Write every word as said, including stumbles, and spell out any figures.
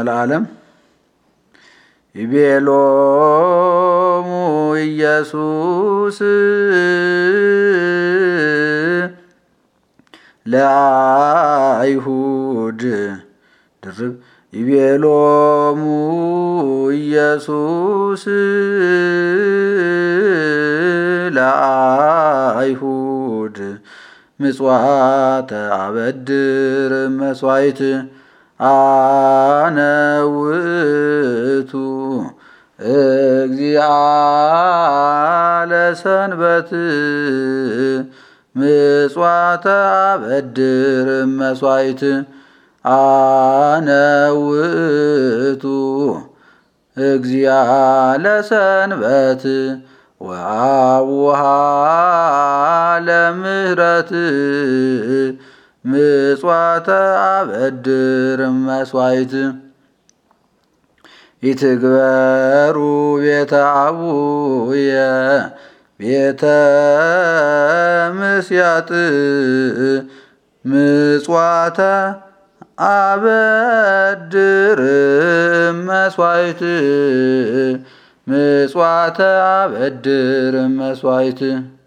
ለዓለም። ይቤሎሙ ኢየሱስ ለአይሁድ ድርብ ይቤሎሙ ኢየሱስ ለአይሁድ ምጽዋተ አበድር መስዋዕት አነ ውእቱ እግዚአ ለሰንበት ምጽዋተ አበድር መስዋዕት አነ ውእቱ እግዚአ ለሰንበት ወአቡሃ ለምህረት ምጽዋተ አበድር መስዋዕት ይትግበሩ ቤተ አቡየ ቤተ ምስያጥ ምጽዋተ አበድር መስዋዕት ምጽዋተ አበድር መስዋዕት